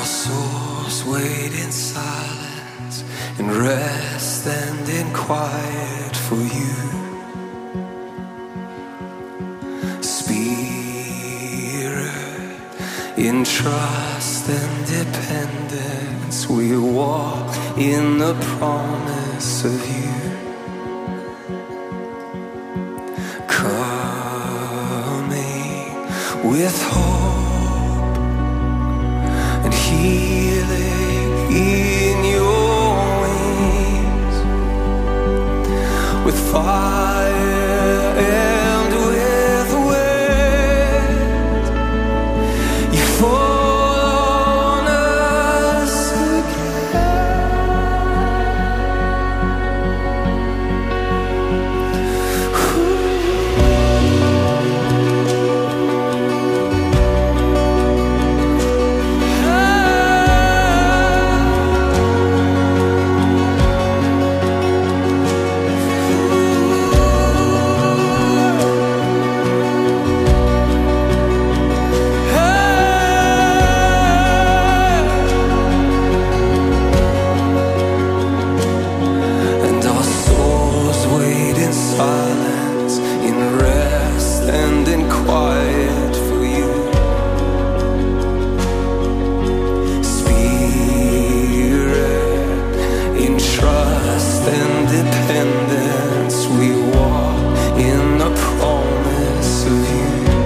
our souls wait in silence, in rest and in quiet for you. Spirit, in trust and dependence, we walk in the promise of you. Coming with hope and healing in your wings, with fire and with wind, you fall on us silence, in rest and in quiet for you. Spirit, in trust and dependence, we walk in the promise of you.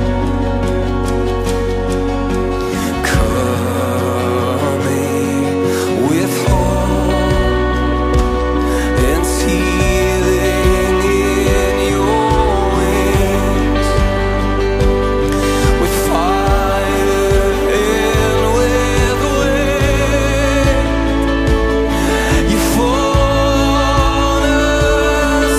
Coming with hope and healing in your wings, with fire and with wind, you fall on us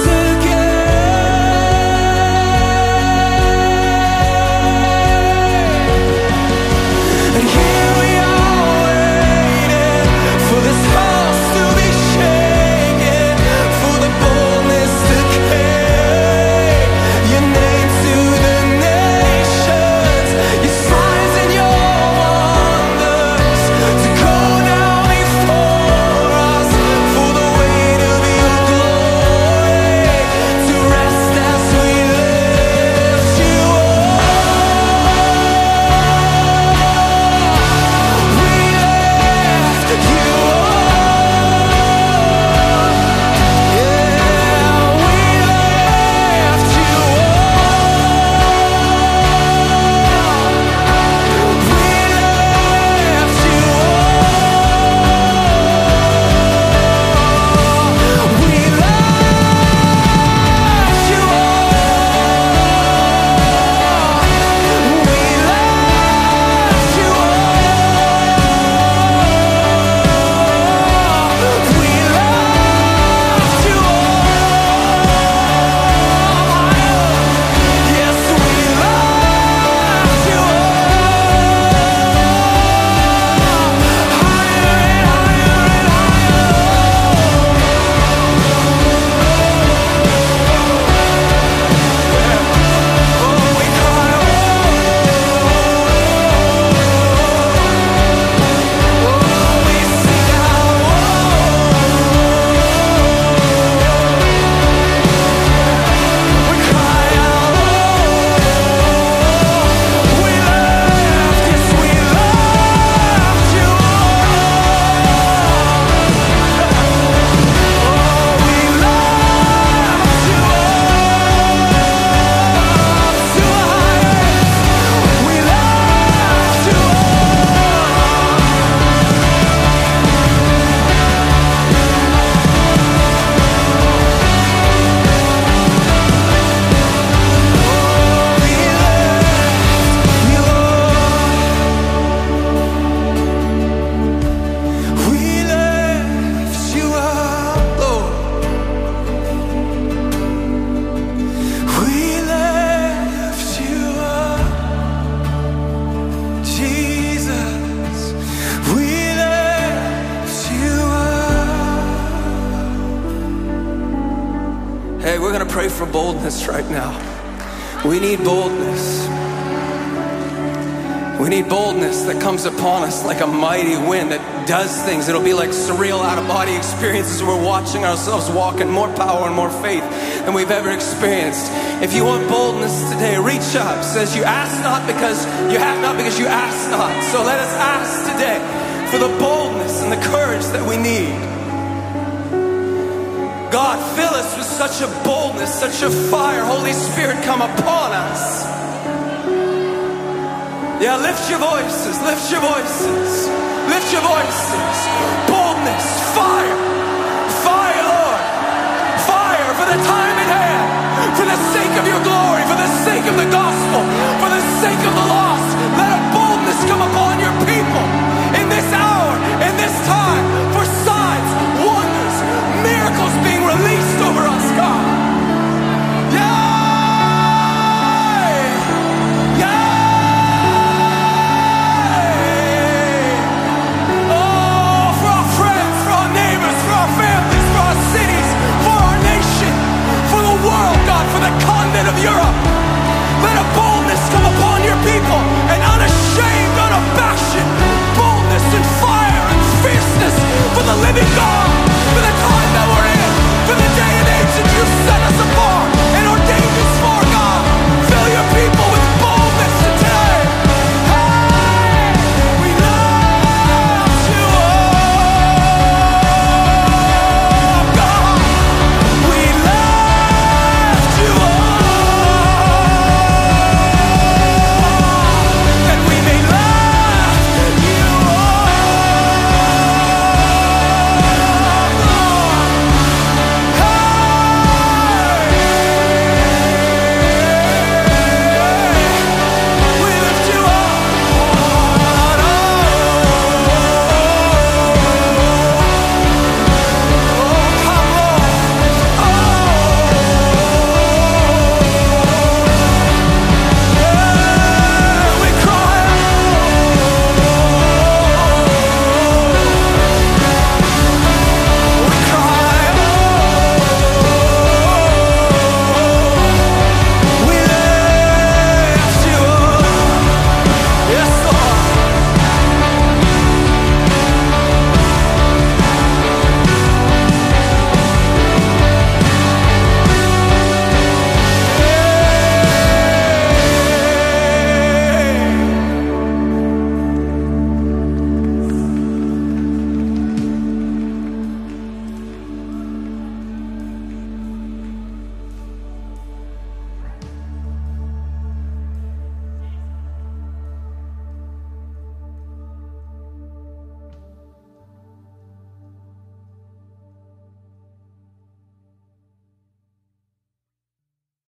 again. And here we are waiting for this house to be shaken, for the boldness to carry your name to the nations, your signs and your wonders to go down before us, for the weight of your glory to rest as we lift you up. We lift you up. Yeah, we lift you Hey, we're gonna pray for boldness right now. We need boldness. We need boldness that comes upon us like a mighty wind that does things. It'll be like surreal out-of-body experiences. We're watching ourselves walk in more power and more faith than we've ever experienced. If you want boldness today, reach up. It says you ask not because you have not because you ask not. So let us ask today for the boldness and the courage that we need. God, fill us with such a boldness, such a fire. Holy Spirit, come upon us. Yeah, lift your voices, lift your voices, lift your voices. Boldness, fire.